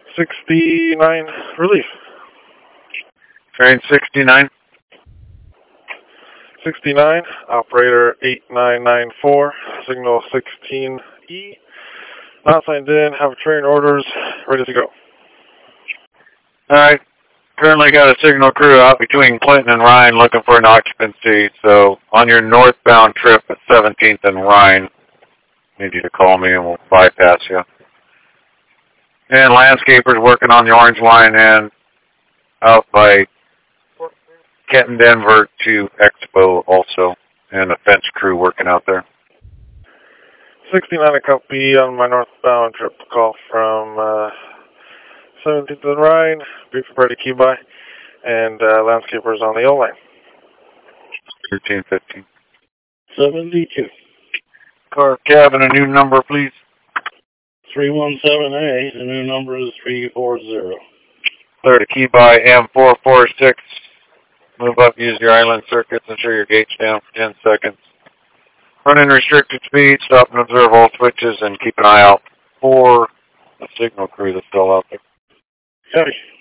69 relief. Train 69. 69, operator 8994, signal 16E. Not signed in, have train orders, ready to go. Alright. Currently got a signal crew out between Clinton and Ryan looking for an occupancy. So on your northbound trip at 17th and Ryan, need you to call me and we'll bypass you. And landscapers working on the orange line and out by Kenton Denver to Expo also. And a fence crew working out there. 69, a copy on my northbound trip. Call from 17th and Ryan. Be prepared to key by. And landscapers on the O line. 1315. 72. Car cabin, a new number, please. 317A, the new number is 340. Clear to key by M446. Move up, use your island circuits, ensure your gate's down for 10 seconds. Run in restricted speed, stop and observe all switches, and keep an eye out for the signal crew that's still out there. Copy.